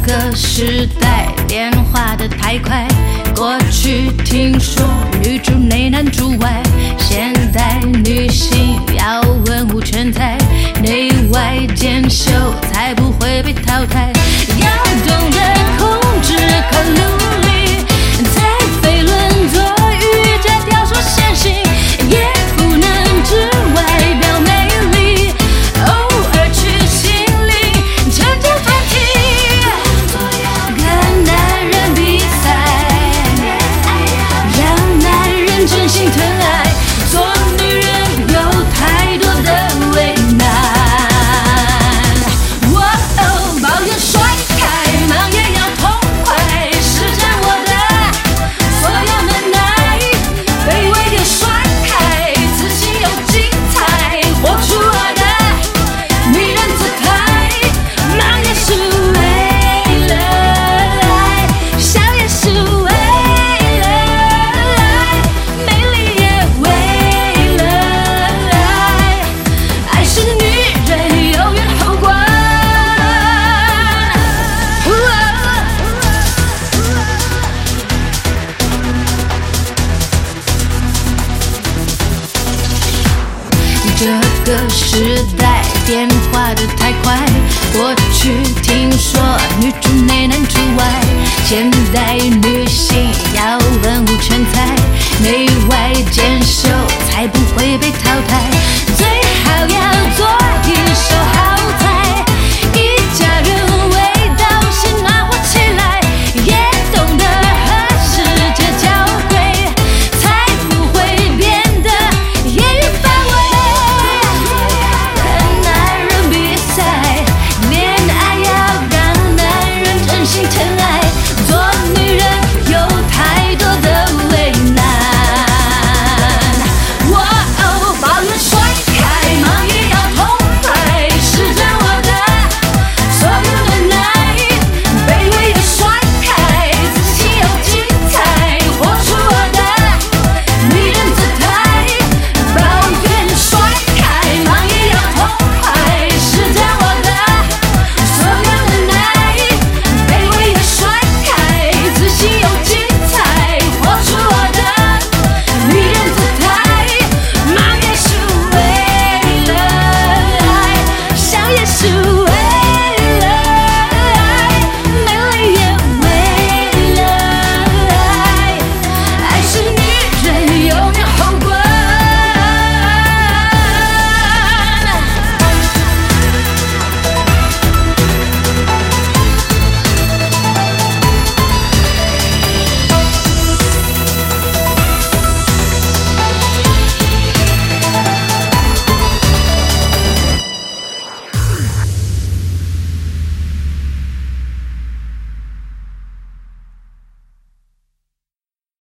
个时代变化的太快，过去听说女主内男主外，现代女性要文武全才，内外兼修才不会被淘汰。要懂得控制和努力，在飞轮做瑜伽雕塑线性，也不能只外表美丽，偶尔去心灵成就团体。跟男人比赛，让男人真心疼爱，做女人有太多的为难。抱怨甩开，忙也要痛快，施展我的所有能耐，卑微点甩开，自信又精彩，活出爱的女人姿态。忙也是为了爱，笑也是为了爱，美丽也为了爱，爱是女人永远后冠。这个时代变化的太快，过去听说女主内男主外，现代女